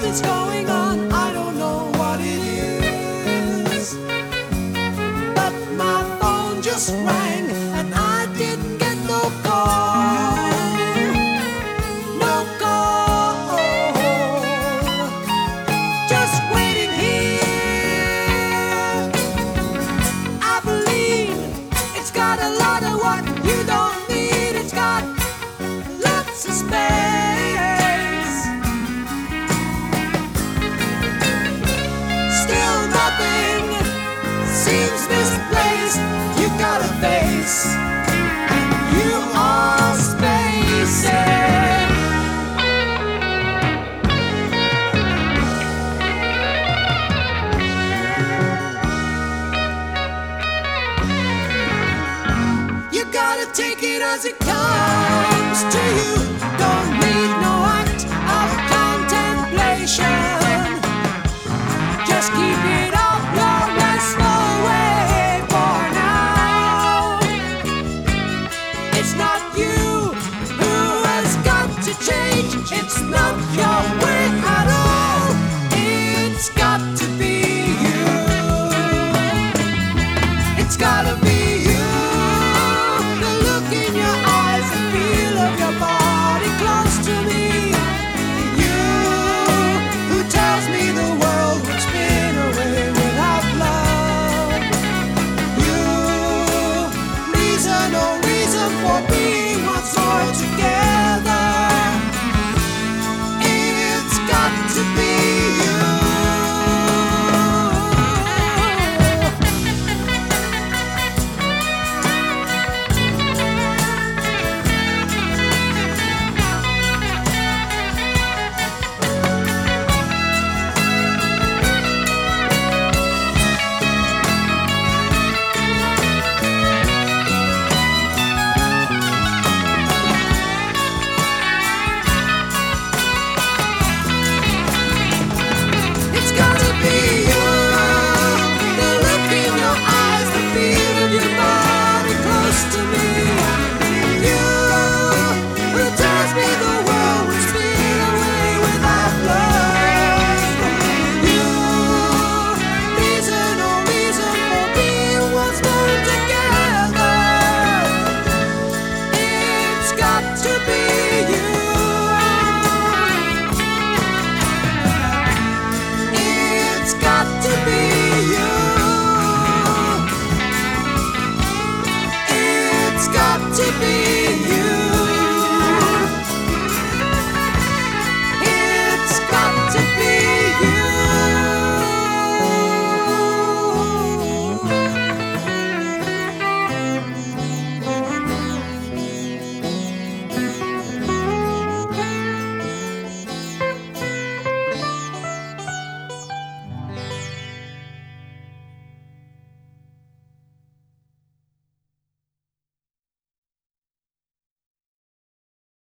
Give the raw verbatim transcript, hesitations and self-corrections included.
is going on, I don't know what it is. But my phone just rang and I didn't get no call. No call. Just waiting here. I believe it's got a lot of what you don't need. It's got lots of space. Still nothing seems misplaced. You got a face, and you are space. You gotta take it as it comes to you. Don't need no act of contemplation. Just keep it up your restful way for now. It's not